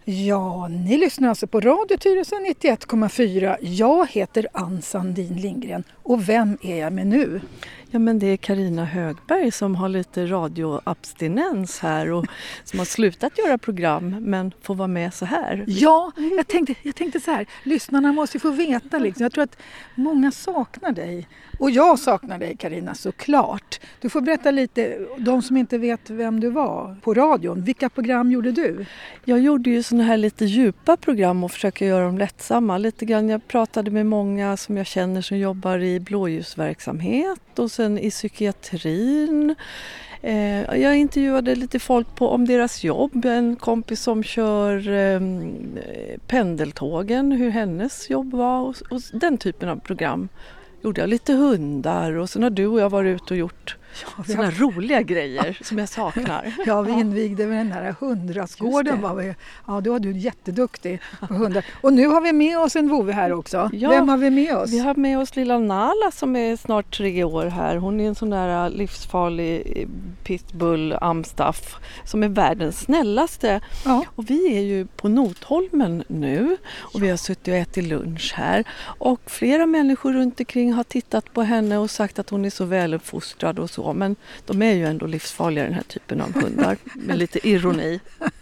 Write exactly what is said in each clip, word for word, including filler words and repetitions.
Ja, ni lyssnar alltså på Radio Tyresö nittioett komma fyra. Jag heter Ann Sandin Lindgren och vem är jag med nu? Ja, men det är Carina Högberg som har lite radioabstinens här och som har slutat göra program men får vara med så här. Ja, jag tänkte, jag tänkte så här, lyssnarna måste ju få veta liksom. Jag tror att många saknar dig och jag saknar dig, Carina, såklart. Du får berätta lite, de som inte vet vem du var på radion, vilka program gjorde du? Jag gjorde ju såna här lite djupa program och försöker göra dem lättsamma. Lite grann, jag pratade med många som jag känner som jobbar i blåljusverksamhet och sen i psykiatrin. Eh, jag intervjuade lite folk på, om deras jobb. En kompis som kör eh, pendeltågen, hur hennes jobb var och, och den typen av program. Gjorde jag lite hundar och sen har du och jag varit ute och gjort ja, sådana har... roliga grejer som jag saknar. Ja, vi invigde med den här hundrasgården. Var vi... Ja, då var du jätteduktig på hundar. Och nu har vi med oss en vovve här också. Ja, vem har vi med oss? Vi har med oss lilla Nala som är snart tre år här. Hon är en sån där livsfarlig pitbull amstaff som är världens snällaste. Ja. Och vi är ju på Notholmen nu och vi har suttit och ätit lunch här. Och flera människor runt omkring har tittat på henne och sagt att hon är så väluppfostrad och så. Men de är ju ändå livsfarliga, den här typen av hundar, med lite ironi.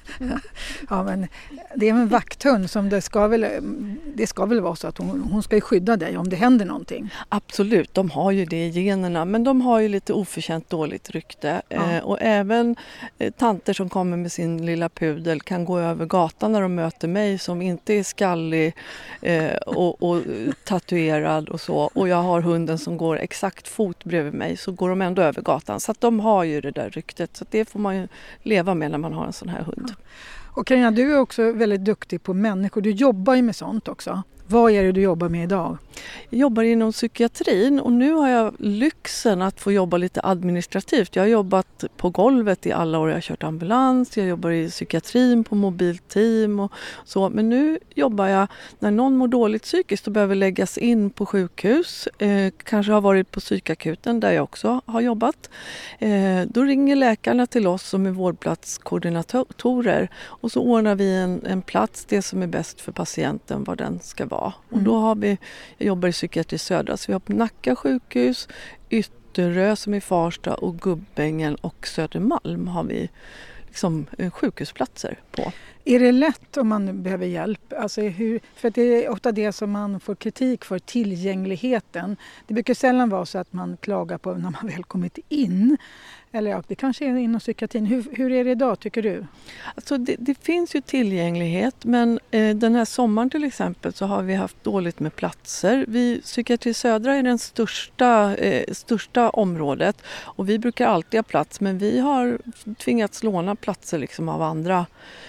Ja, men det är en vakthund som det ska väl, det ska väl vara så att hon, hon ska skydda dig om det händer någonting. Absolut, de har ju det i generna, men de har ju lite oförtjänt dåligt rykte. Ja. Eh, och även eh, tanter som kommer med sin lilla pudel kan gå över gatan när de möter mig som inte är skallig eh, och, och tatuerad och så. Och jag har hunden som går exakt fot bredvid mig, så går de ändå över gatan. Så att de har ju det där ryktet, så det får man ju leva med när man har en sån här hund. Och Carina, du är också väldigt duktig på människor. Du jobbar ju med sånt också. Vad är det du jobbar med idag? Jag jobbar inom psykiatrin och nu har jag lyxen att få jobba lite administrativt. Jag har jobbat på golvet i alla år. Jag har kört ambulans, jag jobbar i psykiatrin på mobilteam och så. Men nu jobbar jag när någon mår dåligt psykiskt och behöver läggas in på sjukhus. Eh, kanske har varit på psykakuten där jag också har jobbat. Eh, då ringer läkarna till oss som är vårdplatskoordinatorer och så ordnar vi en, en plats, det som är bäst för patienten, vad den ska vara. Och då har vi, jag jobbar i psykiatri södra, så vi har på Nacka sjukhus, Ytterö som är Farsta och Gubbängen och Södermalm har vi liksom sjukhusplatser på. Är det lätt om man behöver hjälp? Alltså hur, för att det är ofta det som man får kritik för, tillgängligheten. Det brukar sällan vara så att man klagar på när man väl kommit in. Eller ja, det kanske är inom psykiatrin. Hur, hur är det idag tycker du? Alltså det, det finns ju tillgänglighet, men eh, den här sommaren till exempel så har vi haft dåligt med platser. Vi, psykiatri södra är den största, eh, största området och vi brukar alltid ha plats, men vi har tvingats låna platser liksom av andra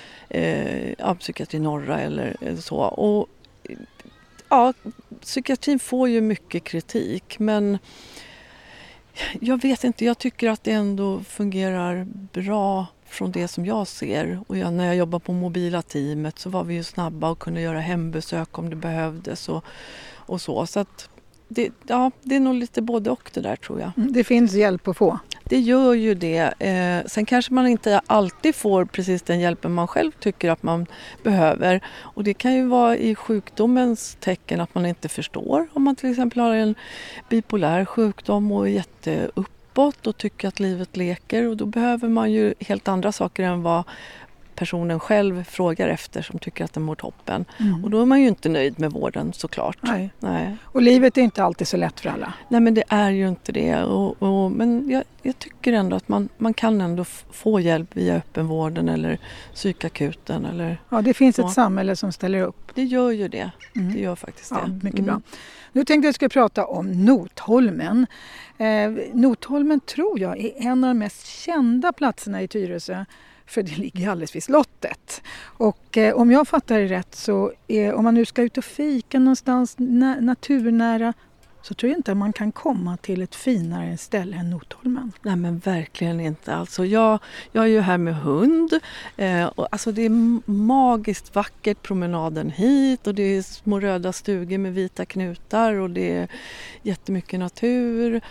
eh, av psykiatri norra eller, eller så. Och ja, psykiatrin får ju mycket kritik, men jag vet inte, jag tycker att det ändå fungerar bra från det som jag ser. Och jag, när jag jobbar på mobila teamet så var vi ju snabba och kunde göra hembesök om det behövdes och, och så. Så att det, ja, det är nog lite både och det där tror jag. Det finns hjälp att få. Det gör ju det. Eh, sen kanske man inte alltid får precis den hjälpen man själv tycker att man behöver. Och det kan ju vara i sjukdomens tecken att man inte förstår. Om man till exempel har en bipolär sjukdom och är jätteuppåt och tycker att livet leker. Och då behöver man ju helt andra saker än vad personen själv frågar efter som tycker att den mår toppen. Mm. Och då är man ju inte nöjd med vården såklart. Nej. Nej. Och livet är inte alltid så lätt för alla. Nej, men det är ju inte det. Och, och, men jag, jag tycker ändå att man, man kan ändå f- få hjälp via öppenvården eller psykakuten. Eller, ja, det finns ja. ett samhälle som ställer upp. Det gör ju det. Mm. Det gör faktiskt ja, det. Mycket mm. bra. Nu tänkte jag att jag skulle prata om Notholmen. Eh, Notholmen tror jag är en av de mest kända platserna i Tyresö. För det ligger alldeles vid slottet. Och eh, om jag fattar det rätt så är, om man nu ska ut och fika någonstans na- naturnära så tror jag inte att man kan komma till ett finare ställe än Notholmen. Nej, men verkligen inte. Alltså jag, jag är ju här med hund. Eh, och alltså det är magiskt vackert promenaden hit och det är små röda stugor med vita knutar och det är jättemycket natur.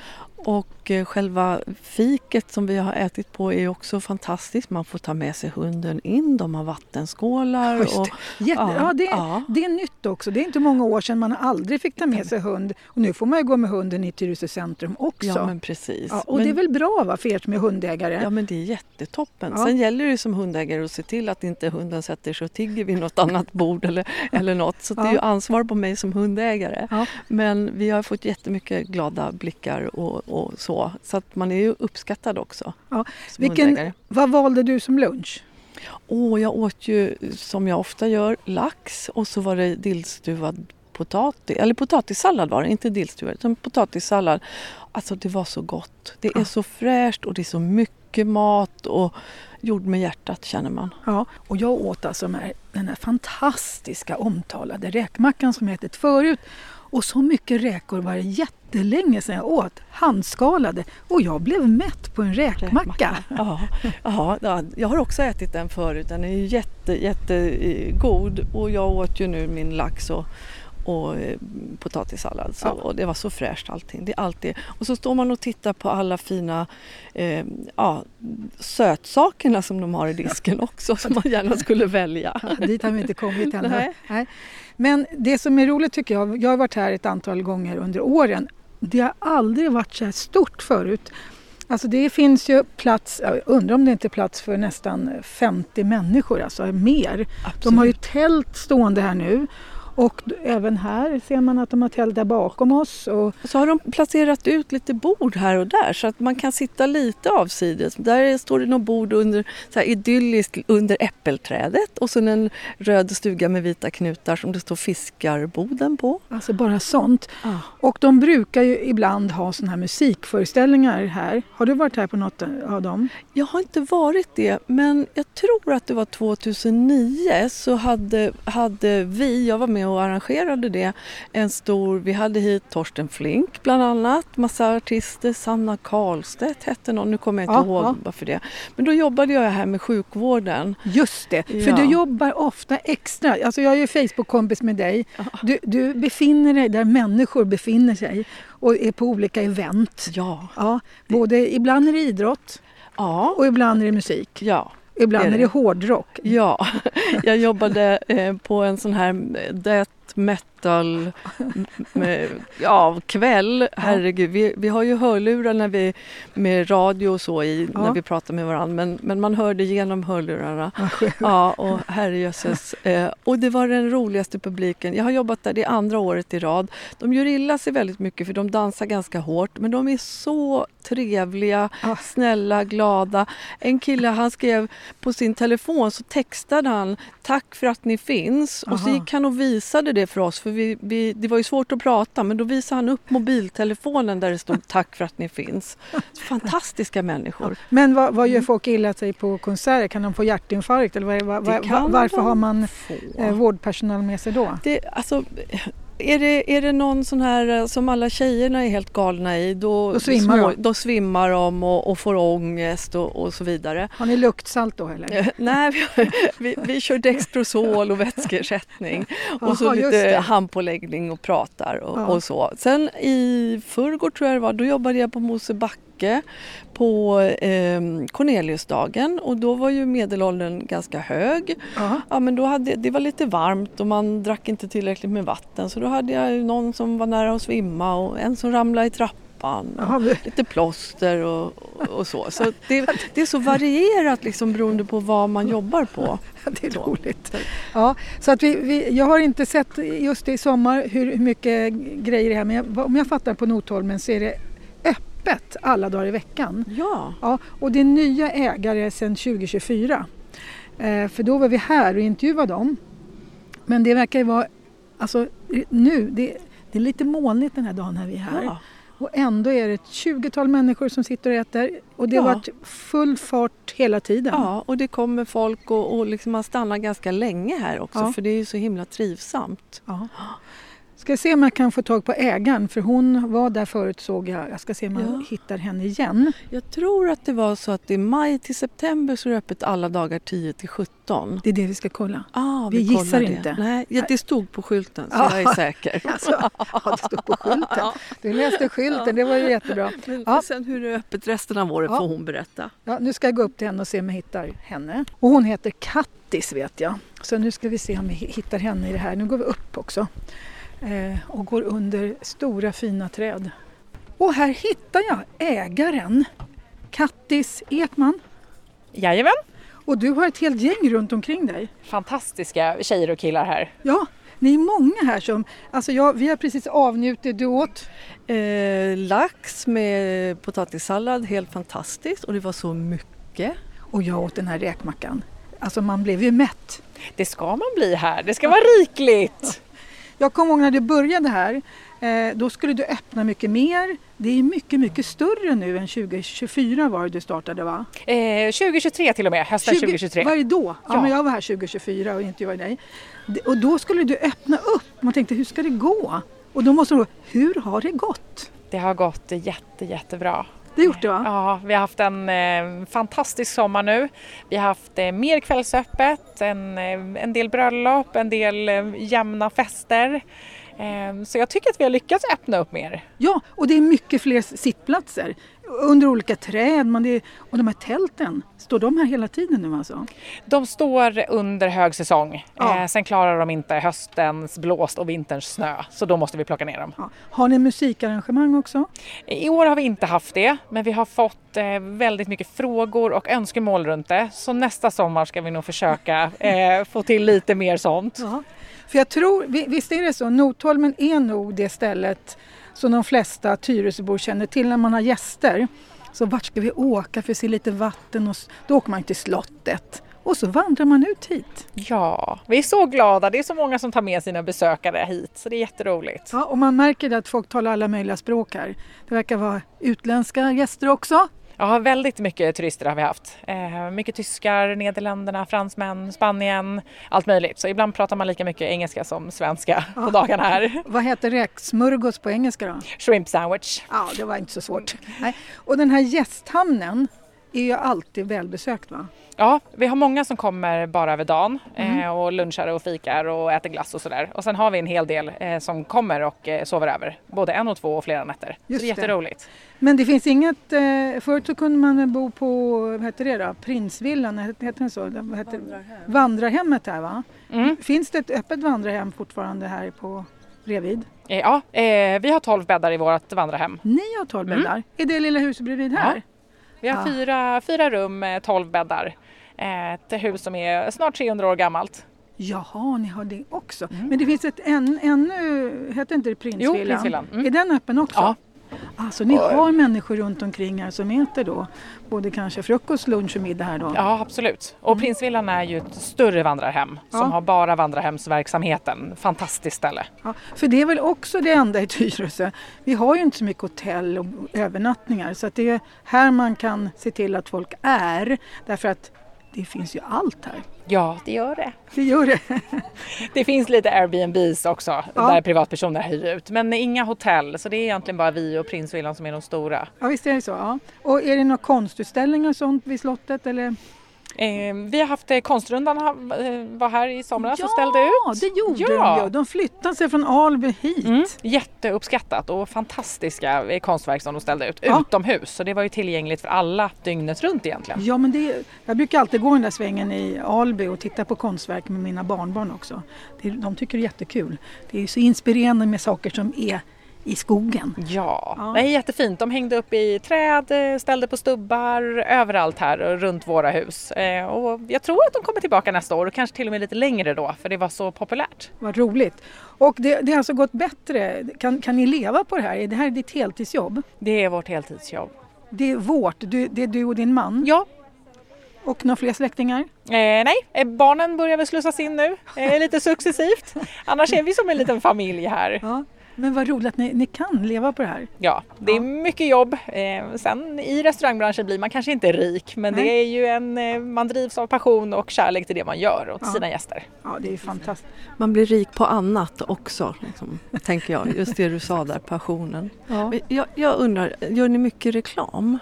Och eh, själva fiket som vi har ätit på är också fantastiskt. Man får ta med sig hunden in, de har vattenskålar. Just det. Och, Jätte, ja, ja, det, ja. det är nytt också. Det är inte många år sedan man aldrig fick ta med sig hund. Och nu får man ju gå med hunden i Tyresö centrum också. Ja, men precis. Ja, och men, det är väl bra va, för er som är hundägare? Ja, men det är jättetoppen. Ja. Sen gäller det som hundägare att se till att inte hunden sätter sig och tigger vid något annat bord eller, eller något. Så Ja. det är ju ansvar på mig som hundägare. Ja. Men vi har fått jättemycket glada blickar och, och så. Så att man är ju uppskattad också. Ja. Som Vilken, hundägare. vad valde du som lunch? Åh, jag åt ju som jag ofta gör lax och så var det dillstuvad potatis, eller potatissallad var det, inte dillstuvad utan potatissallad. Alltså det var så gott. Det är Ja. så fräscht och det är så mycket mat och gjord med hjärtat känner man. Ja, och jag åt alltså med den här fantastiska omtalade räkmackan som jag ätit förut. Och så mycket räkor var det jättelänge sedan jag åt. Handskalade. Och jag blev mätt på en räkmacka. Ja, ja, ja, jag har också ätit den förut. Den är ju jätte, jättegod. Och jag åt ju nu min lax och, och eh, potatissallad. Så, Ja. och det var så fräscht allting. Det är alltid. Och så står man och tittar på alla fina eh, ja, sötsakerna som de har i disken också. Som man gärna skulle välja. Ja, dit har vi inte kommit ännu. Nej. Nej. Men det som är roligt tycker jag, jag har varit här ett antal gånger under åren. Det har aldrig varit så här stort förut. Alltså det finns ju plats, jag undrar om det inte är plats för nästan femtio människor, alltså mer. Absolut. De har ju tält stående här nu. Och även här ser man att de har tält där bakom oss. Och Och så har de placerat ut lite bord här och där så att man kan sitta lite avsides. Där står det något bord under, så här idylliskt under äppelträdet och så en röd stuga med vita knutar som det står fiskarboden på. alltså bara sånt. Ah. Och de brukar ju ibland ha såna här musikföreställningar här. Har du varit här på något av dem? Jag har inte varit det, men jag tror att det var tjugohundranio så hade, hade vi, jag var med och arrangerade det, en stor, vi hade hit Torsten Flink bland annat, massa artister, Sanna Karlstedt hette någon, nu kommer jag inte Ja, ihåg ja. varför det. Men då jobbade jag här med sjukvården. Just det, för Ja. du jobbar ofta extra. Alltså jag är ju Facebook-kompis med dig. Du, du befinner dig där människor befinner sig och är på olika event. Ja, Ja, både ibland är det idrott ja, och ibland är det musik. ja. Ibland är är det. det hårdrock. Ja, jag jobbade eh, på en sån här death metal med, ja, kväll. Herregud, vi, vi har ju hörlurar när vi, med radio och så i, Ja. när vi pratar med varandra. Men, men man hörde genom hörlurarna. Ja, Ja, och herrejösses. Eh, och det var den roligaste publiken. Jag har jobbat där det andra året i rad. De gör illa sig väldigt mycket för de dansar ganska hårt. Men de är så trevliga, Ja. snälla, glada. En kille, han skrev på sin telefon så textade han tack för att ni finns. Och så Aha. gick han och visade det för oss. För vi, vi, det var ju svårt att prata men då visade han upp mobiltelefonen där det stod tack för att ni finns. Fantastiska människor. Men vad, vad gör folk illa sig på konserter? Kan de få hjärtinfarkt? Eller vad, vad, Det vad, kan varför de har man få. eh, vårdpersonal med sig då? Det, alltså, är, det, är det någon sån här eh, som alla tjejerna är helt galna i då, Då svimmar de. då svimmar de och, och får ångest och, och så vidare. Har ni luktsalt då eller? Eh, Nej, vi, vi, vi kör Dextrosol och vätskeersättning och så Jaha, just lite det. handpåläggning och pratar och, Ja. och så. Sen i förrgår tror jag det var, då jobbade jag på Mosebacke på eh, Corneliusdagen och då var ju medelåldern ganska hög. Ja. Ja, men då hade, det var lite varmt och man drack inte tillräckligt med vatten så då hade jag ju någon som var nära att svimma och en som ramlade i trappan. Och Jaha, vi- lite plåster och, och så. Så det, det är så varierat liksom beroende på vad man jobbar på. Det är Så. roligt. Ja, så att vi, vi, jag har inte sett just i sommar hur, hur mycket grejer det är, men jag, om jag fattar på Notholmen så är det öppet alla dagar i veckan. Ja, Ja, och det är nya ägare sedan tjugo tjugofyra. Eh, för då var vi här och intervjuade dem. Men det verkar ju vara, alltså nu, det, det är lite molnigt den här dagen när vi är här. ja. Och ändå är det ett tjugotal människor som sitter och äter. Och det har Ja. varit full fart hela tiden. ja och det kommer folk och, och liksom man stannar ganska länge här också Ja. för det är ju så himla trivsamt. Ja. Ska se om jag kan få tag på ägaren, för hon var där förut såg jag. Jag ska se om jag Ja. hittar henne igen. Jag tror att det var så att i maj till september så är det öppet alla dagar tio till sjutton. Det är det vi ska kolla. Ah, Vi kollar gissar det. inte. Nej, ja, det stod på skylten så Ja. jag är säker. Alltså, ja, det stod på skylten. Du läste skylten, det var ju jättebra. Men Ja. sen hur det är öppet resten av året Ja. får hon berätta. Ja, nu ska jag gå upp till henne och se om jag hittar henne. Och hon heter Kattis vet jag. Så nu ska vi se om vi hittar henne i det här. Nu går vi upp också. Eh, och går under stora fina träd. Och här hittar jag ägaren. Kattis Ekman. Jajamän, Och du har ett helt gäng runt omkring dig. fantastiska tjejer och killar här. Ja, ni är många här som... Alltså jag, vi har precis avnjutit, du åt. Eh, lax med potatissallad, helt fantastiskt. Och det var så mycket. Och jag åt den här räkmackan. Alltså man blev ju mätt. Det ska man bli här, det ska vara rikligt. Jag kommer ihåg när du började här, eh, då skulle du öppna mycket mer. Det är mycket, mycket större nu än tjugo tjugofyra var det du startade va? Eh, tjugo tjugotre till och med, hösten tjugo tjugotre. Vad är det då? Ja, Ja. men jag var här tjugo tjugofyra och intervjuade dig. Det- Och då skulle du öppna upp. Man tänkte, hur ska det gå? Och då måste du, hur har det gått? Det har gått jätte, jättebra. Det har gjort det va? Ja, vi har haft en eh, fantastisk sommar nu. Vi har haft eh, mer kvällsöppet, en, eh, en del bröllop, en del eh, jämna fester. Eh, så jag tycker att vi har lyckats öppna upp mer. Ja, och det är mycket fler sittplatser. Under olika träd. Man det, och de här tälten, står de här hela tiden nu alltså? De står under högsäsong. Ja. Eh, sen klarar de inte höstens blåst och vinterns snö. Så då måste vi plocka ner dem. Ja. Har ni musikarrangemang också? I år har vi inte haft det, men vi har fått eh, väldigt mycket frågor och önskemål runt det. Så nästa sommar ska vi nog försöka eh, få till lite mer sånt. Ja. För jag tror, vi- visst är det så, Notholmen är nog det stället som de flesta Tyresöbor känner till när man har gäster. Så vart ska vi åka för att se lite vatten? Och s- då åker man till slottet. Och så vandrar man ut hit. Ja, vi är så glada. Det är så många som tar med sina besökare hit, så det är jätteroligt. Ja, och man märker att folk talar alla möjliga språk här. Det verkar vara utländska gäster också. Ja, väldigt mycket turister har vi haft. Eh, mycket tyskar, Nederländerna, fransmän, Spanien, allt möjligt. Så ibland pratar man lika mycket engelska som svenska på dagarna här. Vad heter räksmörgås på engelska då? Shrimp sandwich. Ja, det var inte så svårt. Nej. Och den här gästhamnen är ju alltid välbesökt va? Ja, vi har många som kommer bara över dagen Mm. eh, och lunchar och fikar och äter glass och sådär. Och sen har vi en hel del eh, som kommer och eh, sover över. Både en och två och flera nätter. Just så det är det. jätteroligt. Men det finns inget, eh, förut så kunde man bo på, vad heter det då? Prinsvillan, heter det så? Vad heter Vandrarhem. Vandrarhemmet här va? Mm. Finns det ett öppet vandrarhem fortfarande här på Revid? Eh, ja, eh, vi har tolv bäddar i vårt vandrarhem. Ni har tolv Mm. bäddar. Är det lilla huset bredvid här? Vi har Ja. fyra, fyra rum, eh, tolv bäddar. Eh, ett hus som är snart trehundra år gammalt. Jaha, ni har det också. Men det finns ett än, ännu, heter inte det Prinsvillan? Jo, Prinsvillan. Mm. Är den öppen också? Ja. Alltså ni har människor runt omkring här som äter då både kanske frukost, lunch och middag här då? Ja, absolut. Och Prinsvillan är ju ett större vandrarhem som Ja. har bara vandrarhemsverksamheten. Fantastiskt ställe. Ja, för det är väl också det enda i Tyresö. Vi har ju inte så mycket hotell och övernattningar så att det är här man kan se till att folk är. Därför att det finns ju allt här. Ja, det gör det. Det gör det. Det finns lite Airbnbs också Ja. där privatpersoner hyr ut. Men inga hotell, så det är egentligen bara vi och Prinsvillan som är de stora. Ja visst är det så. Ja. Och är det några konstutställningar och sånt vid slottet? Eller? Eh, vi har haft eh, Konstrundan ha- eh, var här i somras och ställde Ja, ut. det gjorde Ja. de ju. De flyttade sig från Alby hit. Mm, jätteuppskattat och fantastiska eh, konstverk som de ställde ut Ja. utomhus. Så det var ju tillgängligt för alla dygnet runt egentligen. Ja, men det, jag brukar alltid gå den där svängen i Alby och titta på konstverk med mina barnbarn också. Det, de tycker det är jättekul. Det är så inspirerande med saker som är i skogen. Ja, Ja. det är jättefint. De hängde upp i träd, eh, ställde på stubbar överallt här och runt våra hus. Eh, och jag tror att de kommer tillbaka nästa år och kanske till och med lite längre då för det var så populärt. Vad roligt. Och det, det har alltså gått bättre. Kan, kan ni leva på det här? Är det här ditt heltidsjobb? Det är vårt heltidsjobb. Det är vårt. Du, det är du och din man? Ja, Och några fler släktingar? eh, nej, eh, barnen börjar väl slussas in nu, eh, lite successivt. Annars är vi som en liten familj här. Ja. Men vad roligt att ni, ni kan leva på det här. Ja, det är Ja. mycket jobb. Eh, sen i restaurangbranschen blir man kanske inte rik, men Nej. det är ju en, eh, man drivs av passion och kärlek till det man gör åt Ja. sina gäster. Ja, det är ju fantastiskt. Man blir rik på annat också, liksom, tänker jag. Just det du sa där, passionen. Ja. Men Jag, jag undrar, gör ni mycket reklam?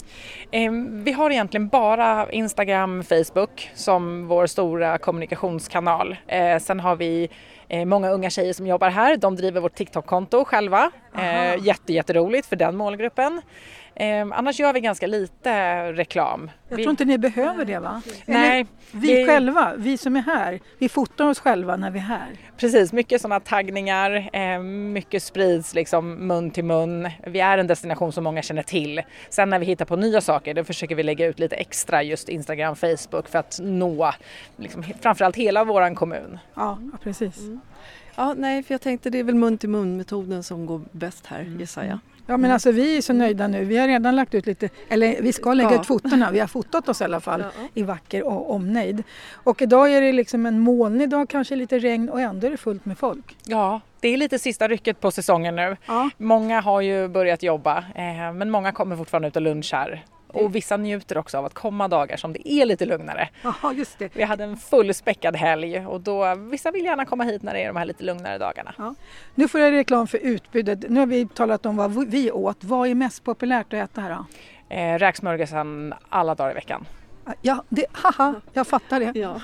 Eh, vi har egentligen bara Instagram, Facebook som vår stora kommunikationskanal. Eh, sen har vi eh, många unga tjejer som jobbar här. De driver vårt TikTok-konto själva. Eh, jätte, jätteroligt för den målgruppen. Eh, annars gör vi ganska lite reklam. Jag vi... tror inte ni behöver det, va? Nej, Eller, vi det- själva, vi som är här, vi fotar oss själva när vi är här. Precis, mycket sådana taggningar, eh, mycket sprids liksom mun till mun. Vi är en destination som många känner till. Sen när vi hittar på nya saker, då försöker vi lägga ut lite extra just Instagram, Facebook för att nå liksom, framförallt hela våran kommun. Ja, ja precis. Ja, nej, för jag tänkte det är väl mun-till-mun-metoden som går bäst här, gissar jag. Ja, men alltså vi är så nöjda nu. Vi har redan lagt ut lite, eller vi ska lägga Ja. ut fotona. Vi har fotat oss i alla fall Ja. i vacker och omnejd. Och idag är det liksom en molnig dag, kanske lite regn och ändå är det fullt med folk. Ja, det är lite sista rycket på säsongen nu. Ja. Många har ju börjat jobba, eh, men många kommer fortfarande ut och lunchar. Och vissa njuter också av att komma dagar som det är lite lugnare. Jaha, just det. Vi hade en fullspäckad helg och då, vissa vill gärna komma hit när det är de här lite lugnare dagarna. Ja. Nu får jag reklam för utbudet. Nu har vi talat om vad vi åt. Vad är mest populärt att äta här då? Eh, räksmörgåsen alla dagar i veckan. Ja, det, haha, jag fattar det. Ja.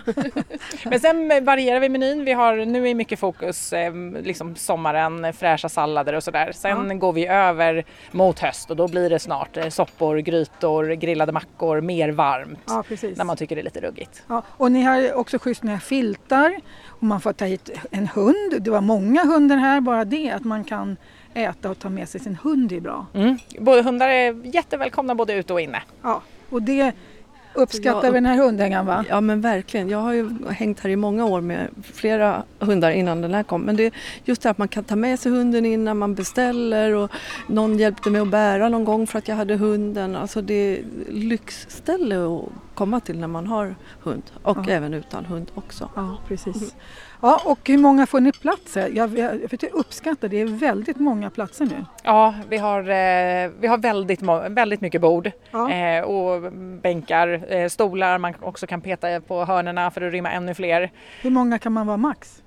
Men sen varierar vi menyn. Vi har, nu är mycket fokus eh, liksom sommaren, fräscha sallader och sådär. Sen Ja. går vi över mot höst och då blir det snart eh, soppor, grytor, grillade mackor, mer varmt. Ja, precis. När man tycker det är lite ruggigt. Ja, och ni har också schysst när filtar och man får ta hit en hund. Det var många hundar här, bara det att man kan äta och ta med sig sin hund är bra. Mm. Både hundar är jättevälkomna både ute och inne. Ja, och det uppskattar Jag- vi den här hundägaren, va? Ja, men verkligen. Jag har ju hängt här i många år med flera hundar innan den här kom. Men det är just det att man kan ta med sig hunden innan man beställer och någon hjälpte mig att bära någon gång för att jag hade hunden. Alltså det är lyxställe att komma till när man har hund och Ja. även utan hund också. Ja, precis. Ja, och hur många får ni plats här? Jag, jag, jag uppskattar det. är väldigt många platser nu. Ja, vi har, eh, vi har väldigt, må- väldigt mycket bord Ja. eh, och bänkar, eh, stolar. Man också kan peta på hörnerna för att rymma ännu fler. Hur många kan man vara max?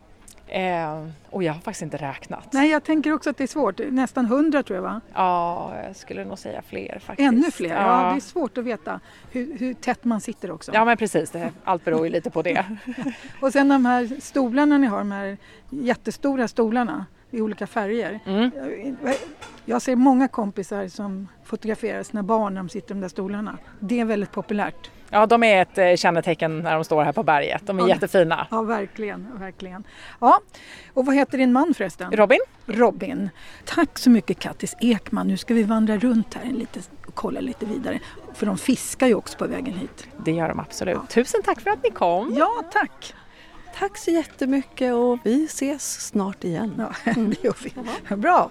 Eh, och jag har faktiskt inte räknat. Nej, jag tänker också att det är svårt. Nästan hundra tror jag, va? Ja, jag skulle nog säga fler faktiskt. Ännu fler? Ja, Ja, det är svårt att veta hur, hur tätt man sitter också. ja men precis. Det, allt beror ju lite på det. Och sen de här stolarna ni har, de här jättestora stolarna i olika färger. Mm. Jag ser många kompisar som fotograferar sina barn när de sitter i de där stolarna. Det är väldigt populärt. Ja, de är ett eh, kännetecken när de står här på berget. De är Ja. jättefina. Ja, verkligen, verkligen. Ja, och vad heter din man förresten? Robin? Robin. Tack så mycket Kattis Ekman. Nu ska vi vandra runt här en lite och kolla lite vidare. För de fiskar ju också på vägen hit. Det gör de absolut. Tusen tack för att ni kom. Ja, tack. Tack så jättemycket och vi ses snart igen. Ja, det gör vi. Bra.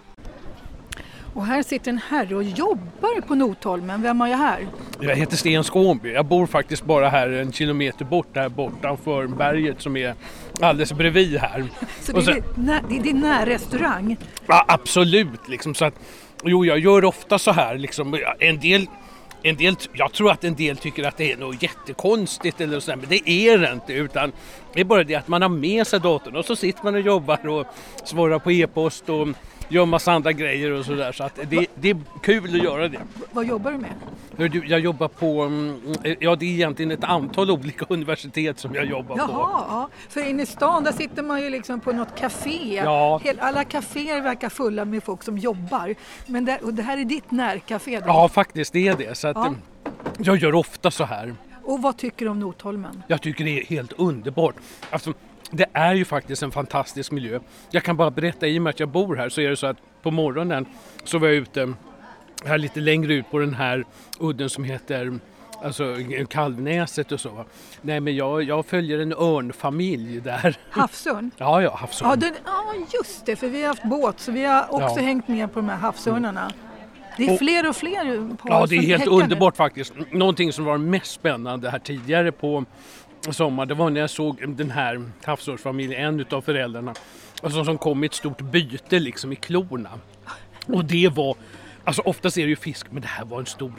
Och här sitter en herre och jobbar på Notholmen. Vem har jag här? Jag heter Sten Skånby. Jag bor faktiskt bara här en kilometer bort, där bortanför berget som är alldeles bredvid här. Så det Och är, så- din när, det är din närrestaurang. Ja, absolut. Liksom, så att, jo, jag gör ofta så här. Liksom, en del, en del, jag tror att en del tycker att det är något jättekonstigt eller så, men det är det inte. Utan det är bara det att man har med sig datorn och så sitter man och jobbar och svarar på e-post och gör massa andra grejer och sådär. Så att det, det är kul att göra det. Vad jobbar du med? Hör du, jag jobbar på, mm, ja det är egentligen ett antal olika universitet som jag jobbar Jaha, på. ja. För inne i stan där sitter man ju liksom på något café. Ja. Hel- Alla kaféer verkar fulla med folk som jobbar. Men det, och det här är ditt närcafé då? Ja, faktiskt det är det. Så att, Ja. mm, jag gör ofta så här. Och vad tycker du om Notholmen? Jag tycker det är helt underbart. Alltså, det är ju faktiskt en fantastisk miljö. Jag kan bara berätta, i och med att jag bor här så är det så att på morgonen så var jag ute här lite längre ut på den här udden som heter alltså Kalvnäset och så. Va? Nej, men jag, jag följer en örnfamilj där. Havsörn? Ja, ja, havsörn. Ja, den, ja, just det. För vi har haft båt så vi har också Ja. hängt med på de här havsörnarna. Det är Och- fler och fler på Ja, det är som helt häckar nu. underbart faktiskt. Någonting som var mest spännande här tidigare på sommar, det var när jag såg den här havsörnsfamiljen, en utav föräldrarna alltså, som kom i ett stort byte liksom i klorna. Och det var, alltså oftast är det ju fisk, men det här var en stor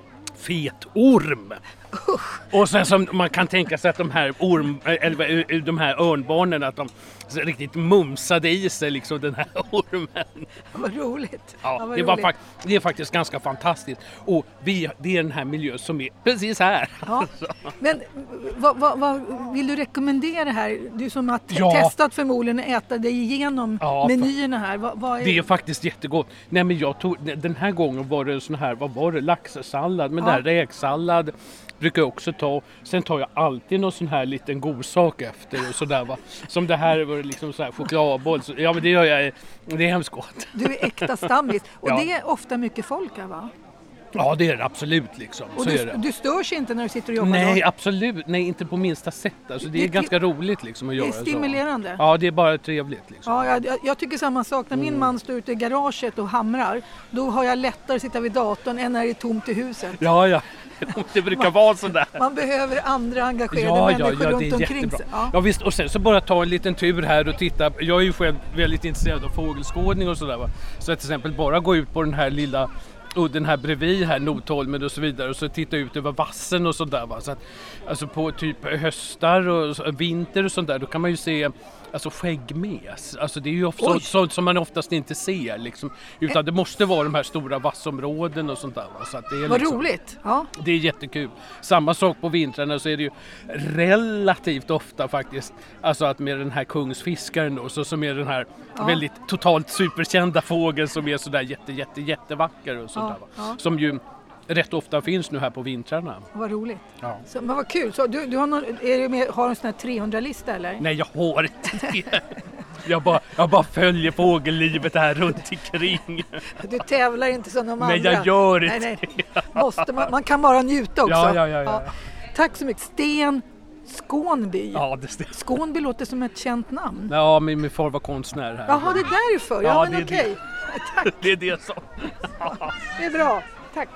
fet orm. Usch. Och sen som man kan tänka sig att de här orm, eller de här örnbarnen, att de riktigt mumsade i sig liksom den här ormen. Vad roligt. Ja, ja, vad det, var roligt. fakt- det är faktiskt ganska fantastiskt. Och vi, det är den här miljön som är precis här. Ja. Men vad, vad, vad vill du rekommendera här? Du som har t- Ja. testat förmodligen att äta dig igenom Ja, menyerna här. Vad, vad är... Det är faktiskt jättegott. Nej, men jag tog, den här gången var det sån här, vad var det, laxsallad, men Ja. där räksallad brukar jag också ta. Sen tar jag alltid någon sån här liten god sak efter och sådär, va. Som det här var liksom så här chokladboll. Så, ja, men det gör jag, det är hemskt gott. Du är äkta stammis. Och Ja. det är ofta mycket folk här, va? Ja, det är det absolut liksom. Och Så du, är det. du störs inte när du sitter och jobbar Nej, då? absolut. Nej, inte på minsta sätt. Alltså, det är Det är ganska roligt liksom att Det göra är så. stimulerande. Ja, det är bara trevligt liksom. Ja, jag, jag- jag tycker samma sak. När min Mm. man står ute i garaget och hamrar, då har jag lättare att sitta vid datorn än när det är tomt i huset. Ja, ja. Det brukar vara sådär. Man behöver andra engagerade Ja, ja, människor ja, runt det är omkring jättebra. sig. Ja. Ja, visst, och sen så bara ta en liten tur här och titta. Jag är ju själv väldigt intresserad av fågelskådning och sådär, va. Så att till exempel bara gå ut på den här lilla udden här bredvid här, Notholmen och så vidare, och så titta ut över vassen och sådär, va. Så att, alltså på typ höstar och så- vinter och sånt där, då kan man ju se alltså skäggmes. Alltså det är ju ofta, Oj. sånt som man oftast inte ser liksom, utan det måste vara de här stora vassområden och sånt där, va. Så att det är Vad liksom, roligt. Ja. det är jättekul. Samma sak på vintrarna, så är det ju relativt ofta faktiskt, alltså att med den här kungsfiskaren då, så som är den här Ja. väldigt totalt superkända fågeln som är sådär jätte, jätte, jättevacker och sådär, Ja, va. ja. Som ju rätt ofta finns nu här på vintrarna. Vad roligt. Ja. Så, men vad kul. Så du, du har, någon, är du med, har en sån här trehundra-lista eller? Nej, jag har inte det. Jag bara, jag bara följer fågellivet här runt omkring. Du tävlar inte som de Nej, andra. jag gör inte nej, nej. Måste man, man kan bara njuta också. Ja, ja, ja, ja. Tack så mycket. Sten Skånby. Ja, det stämmer. Skånby låter som ett känt namn. Ja, min, min far var konstnär här. Jaha, det är därför. Ja, Ja, men det är okej. Tack, Det är det som... det är bra. Tack.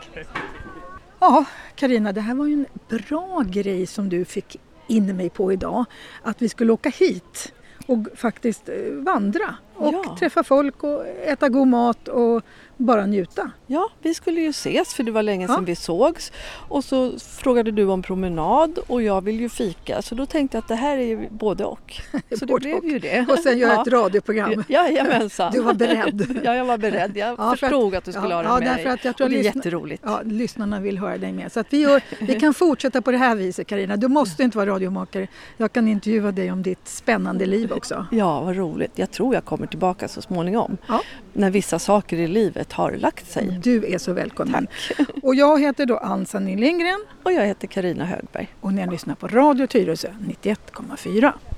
Ja, Carina, det här var ju en bra grej som du fick in mig på idag. Att vi skulle åka hit och faktiskt eh, vandra och Ja. träffa folk och äta god mat och bara njuta. Ja, vi skulle ju ses för det var länge Ja. sedan vi sågs. Och så frågade du om promenad och jag vill ju fika. Så då tänkte jag att det här är ju både och. Så det Både blev och. ju det. Och sen göra Ja. ett radioprogram. Jajamensan. Du var beredd. Ja, jag var beredd. Jag Ja, för att- förstod att du skulle ja, ha det ja, med därför dig. att jag tror och det är lyssna- jätteroligt. Ja, lyssnarna vill höra dig med. Så att vi, gör, vi kan fortsätta på det här viset, Carina. Du måste inte vara radiomakare. Jag kan intervjua dig om ditt spännande liv också. Ja, vad roligt. Jag tror jag kommer tillbaka så småningom. Ja. När vissa saker i livet har lagt sig. Du är så välkommen. Och jag heter då Ann-Sanny Lindgren Och jag heter Carina Högberg. och ni lyssnar på Radio Tyresö nittioett komma fyra.